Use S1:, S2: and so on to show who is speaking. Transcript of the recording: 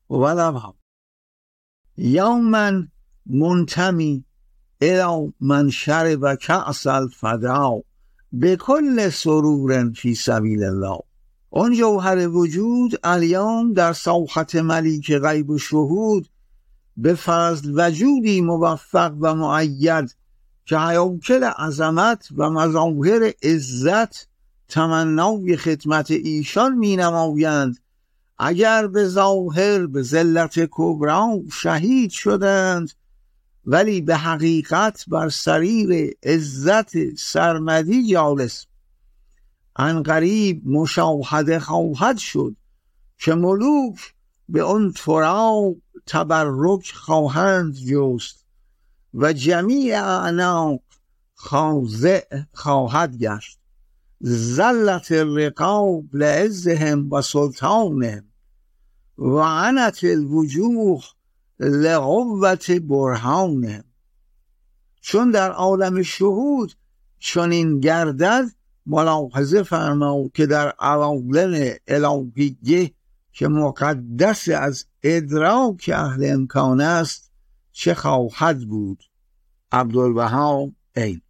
S1: ولو یوما منتمی الی من شرب کأس الفدا بکل سرور فی سبیل الله. اون جوهر وجود الیوم در ساحت ملیک غیب و شهود به فضل وجودی موفق و مؤید که هیاکل عظمت و مظاهر عزت تمنای خدمت ایشان می نمایند، اگر به ظاهر به ذلت کبرا شهید شدند، ولی به حقیقت بر سریر عزت سرمدی جالس. عنقریب مشاهده خواهد شد که ملوک به اون تراب تبرک خواهند جست و جمیع اعناق خاضع خواهد گشت. ذلت الرقاب لعزهم و سلطانهم و عنت الوجوه لقوت برهانهم. چون در عالم شهود چنین گردد، ملاحظه فرما که در عوالم الهیه که مقدس از ادراک اهل امکان است چه خواهد بود. عبدالبها عین.